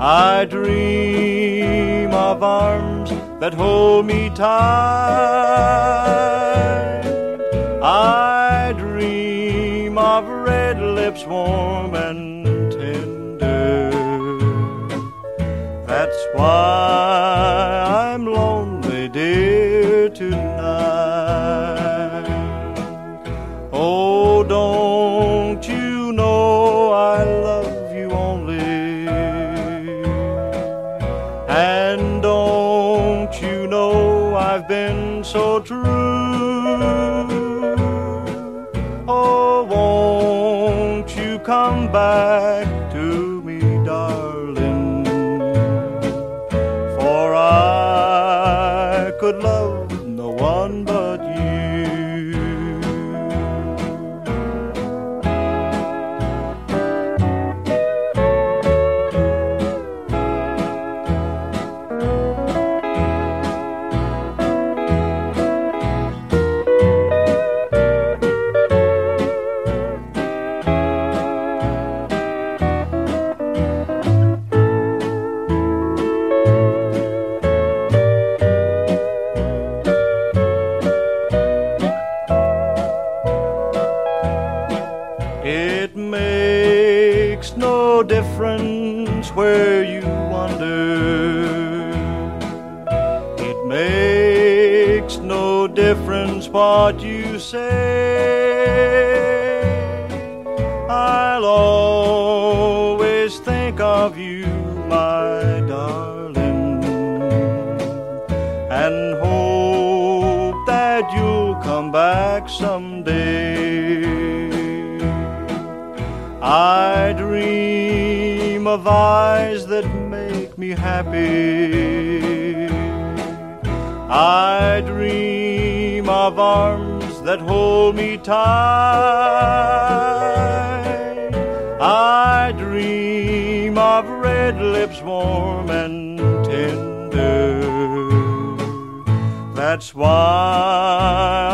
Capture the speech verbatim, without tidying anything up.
I dream of arms that hold me tight. I dream of red lips warm and tender. That's why I'm lonely, dear, tonight. Oh, don't you know I love you only? And don't you know I've been so true? Oh, won't you come back to me, darling? For I could love no one but you. It makes no difference where you wander. It makes no difference what you say. I'll always think of you, my darling, and hope that you'll come back someday. I dream of eyes that make me happy. I dream of arms that hold me tight. I dream of red lips warm and tender. That's why